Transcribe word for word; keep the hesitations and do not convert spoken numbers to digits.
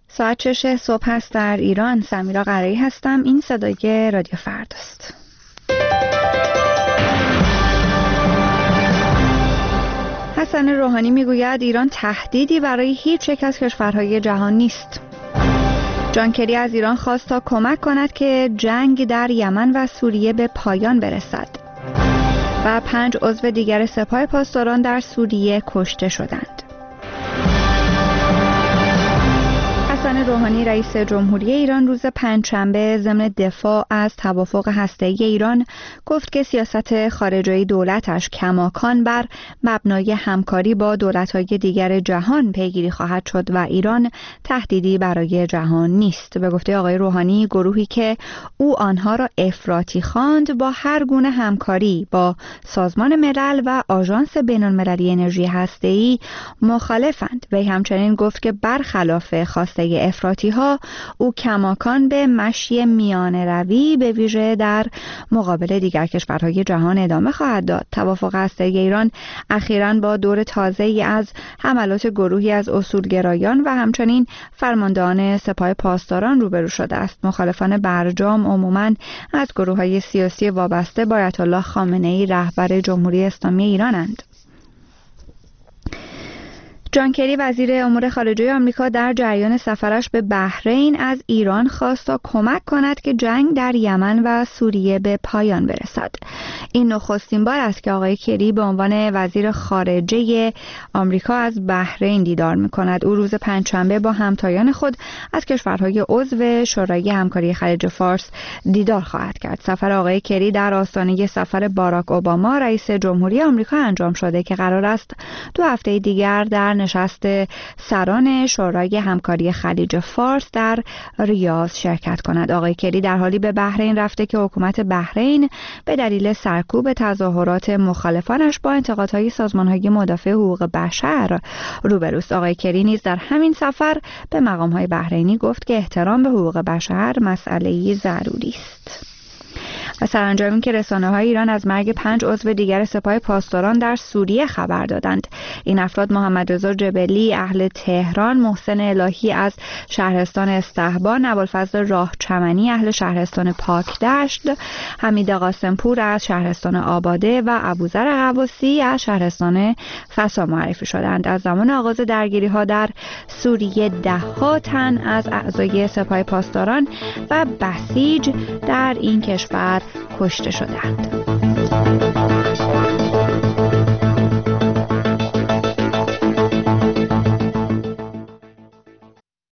ساعت شش صبح است در ایران. سمیرا قرایی هستم. این صدای رادیو فرداست. حسن روحانی میگوید ایران تهدیدی برای هیچ یک از کشورهای جهان نیست. جان کری از ایران خواست تا کمک کند که جنگ در یمن و سوریه به پایان برسد. و پنج عضو دیگر سپاه پاسداران در سوریه کشته شدند. حسن روحانی رئیس جمهوری ایران روز پنجشنبه ضمن دفاع از توافق هسته‌ای ایران گفت که سیاست خارجی دولتش کماکان بر مبنای همکاری با دولت‌های دیگر جهان پیگیری خواهد شد و ایران تهدیدی برای جهان نیست. به گفته آقای روحانی، گروهی که او آنها را افراطی خواند با هر گونه همکاری با سازمان ملل و آژانس بین‌المللی انرژی هسته‌ای مخالفند. وی همچنین گفت که برخلاف خواسته افراطی ها او کماکان به مشی میانه روی به ویژه در مقابل دیگر کشورهای جهان ادامه خواهد داد. توافق هسته‌ای ایران اخیراً با دور تازه‌ای از حملات گروهی از اصولگرایان و همچنین فرماندهان سپاه پاسداران روبرو شده است. مخالفان برجام عموماً از گروه‌های سیاسی وابسته با آیت الله خامنه‌ای رهبر جمهوری اسلامی ایرانند. جان کری وزیر امور خارجه آمریکا در جریان سفرش به بحرین از ایران خواست تا کمک کند که جنگ در یمن و سوریه به پایان برسد. این نخستین بار است که آقای کری به عنوان وزیر خارجه آمریکا از بحرین دیدار می‌کند. او روز پنجشنبه با همتایان خود از کشورهای عضو شورای همکاری خلیج فارس دیدار خواهد کرد. سفر آقای کری در آستانه سفر باراک اوباما رئیس جمهوری آمریکا انجام شده که قرار است دو هفته دیگر در نشست سران شورای همکاری خلیج فارس در ریاض شرکت کند. آقای کری در حالی به بحرین رفته که حکومت بحرین به دلیل سرکوب تظاهرات مخالفانش با انتقادهای سازمانهای مدافع حقوق بشر روبروست. آقای کری نیز در همین سفر به مقامهای بحرینی گفت که احترام به حقوق بشر مسئله‌ای ضروری است. و سرانجام که رسانه‌های ایران از مرگ پنج عضو دیگر سپاه پاسداران در سوریه خبر دادند. این افراد محمد رضا جبلی اهل تهران، محسن الهی از شهرستان استحبان، ابوالفضل راهچمنی اهل شهرستان پاکدشت، حمید قاسمپور از شهرستان آباده و ابوذر غواصی از شهرستان فسا معرفی شدند. از زمان آغاز درگیری‌ها در سوریه ده‌ها تن از اعضای سپاه پاسداران و بسیج در این کشور کشته شدند.